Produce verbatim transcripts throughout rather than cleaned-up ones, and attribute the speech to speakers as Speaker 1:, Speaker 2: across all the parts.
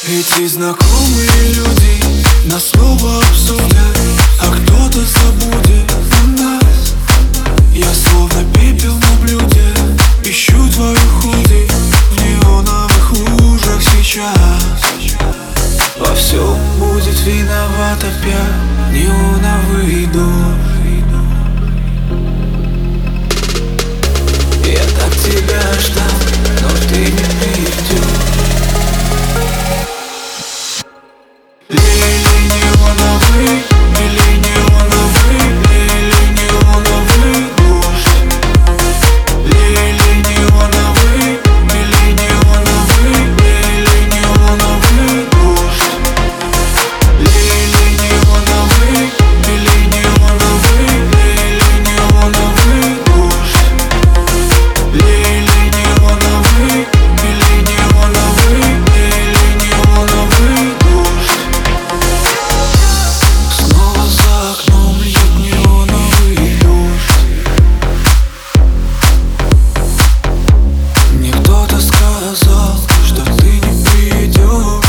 Speaker 1: Эти знакомые люди нас снова обсудят, а кто-то забудет о нас. Я словно пепел на блюде, ищу твою худи в неоновых лужах сейчас. Во всем будет виноват опять неоновый дом. Я так тебя ждал, но ты не придешь. Лили неоновый, лили неоновый, лили неоновый дождь. Лили неоновый, лили неоновый, лили неоновый дождь. Лили неоновый, лили неоновый, лили неоновый дождь. Лили неоновый, лили неоновый, лили неоновый дождь. Снова за окном льет неоновый дождь. Мне кто-то сказал, что ты не придешь.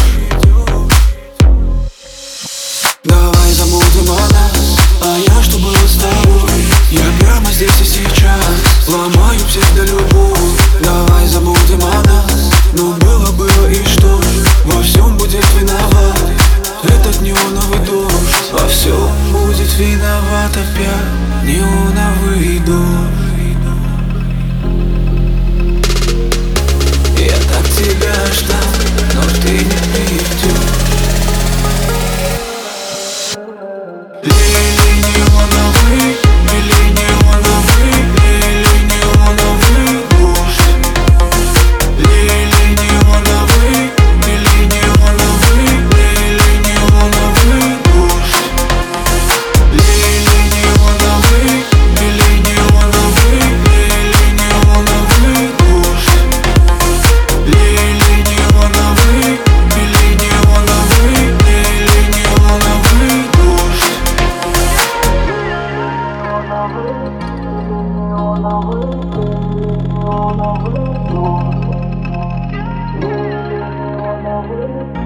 Speaker 1: Давай забудем о нас, а я что было с тобой? Я прямо здесь и сейчас ломаю псевдолюбовь. Давай забудем о нас, ну было, было и что? Во всем будет виноват этот неоновый дождь. Во всем будет виноват опять неоновый дождь. Я так тебя ждал, но ты не придешь. Лили неоновый, лили неоновый, лили неоновый дождь. Лили неоновый, лили неоновый, лили неоновый дождь. Лили неоновый, лили неоновый, лили неоновый дождь. Лили неоновый, лили неоновый, лили неоновый дождь.
Speaker 2: Neonovый,